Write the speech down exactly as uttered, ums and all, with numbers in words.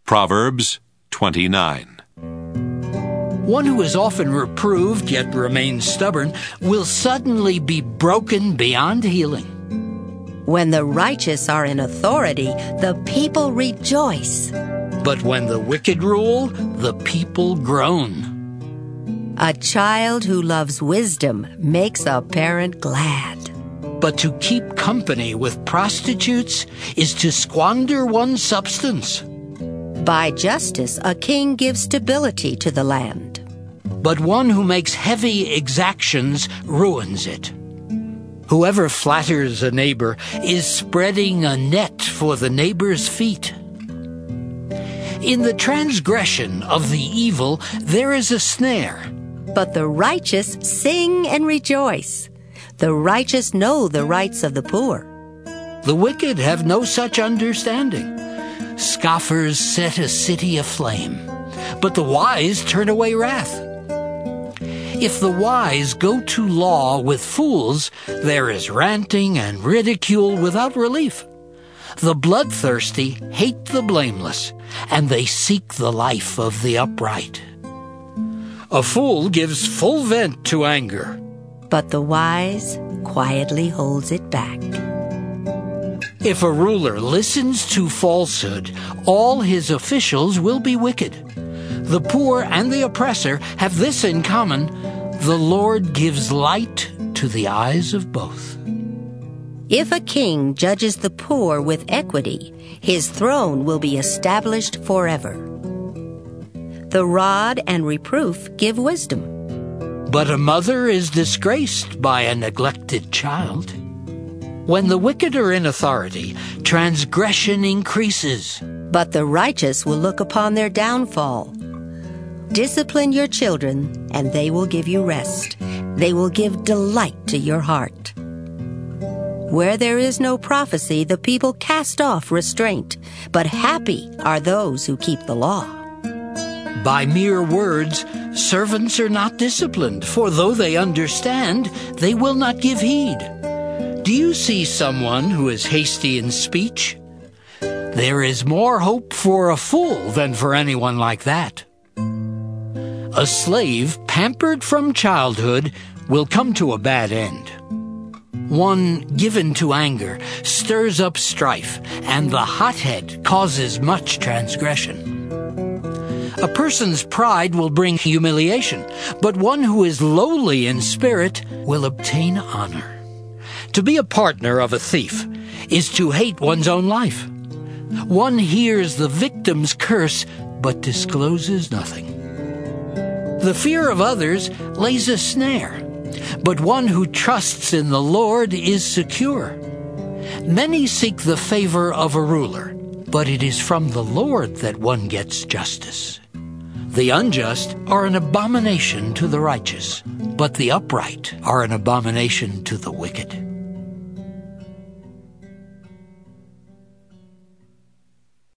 Proverbs twenty-nine. One who is often reproved yet remains stubborn will suddenly be broken beyond healing. When the righteous are in authority, the people rejoice. But when the wicked rule, the people groan. A child who loves wisdom makes a parent glad. But to keep company with prostitutes is to squander one's substance. By justice, a king gives stability to the land. But one who makes heavy exactions ruins it. Whoever flatters a neighbor is spreading a net for the neighbor's feet. In the transgression of the evil, there is a snare. But the righteous sing and rejoice. The righteous know the rights of the poor. The wicked have no such understanding. Scoffers set a city aflame, but the wise turn away wrath. If the wise go to law with fools, there is ranting and ridicule without relief. The bloodthirsty hate the blameless, and they seek the life of the upright. A fool gives full vent to anger, but the wise quietly holds it back. If a ruler listens to falsehood, all his officials will be wicked. The poor and the oppressor have this in common: the Lord gives light to the eyes of both. If a king judges the poor with equity, his throne will be established forever. The rod and reproof give wisdom. But a mother is disgraced by a neglected child. When the wicked are in authority, transgression increases. But the righteous will look upon their downfall. Discipline your children, and they will give you rest. They will give delight to your heart. Where there is no prophecy, the people cast off restraint, but happy are those who keep the law. By mere words, servants are not disciplined, for though they understand, they will not give heed. Do you see someone who is hasty in speech? There is more hope for a fool than for anyone like that. A slave pampered from childhood will come to a bad end. One given to anger stirs up strife, and the hothead causes much transgression. A person's pride will bring humiliation, but one who is lowly in spirit will obtain honor. To be a partner of a thief is to hate one's own life. One hears the victim's curse, but discloses nothing. The fear of others lays a snare, but one who trusts in the Lord is secure. Many seek the favor of a ruler, but it is from the Lord that one gets justice. The unjust are an abomination to the righteous, but the upright are an abomination to the wicked.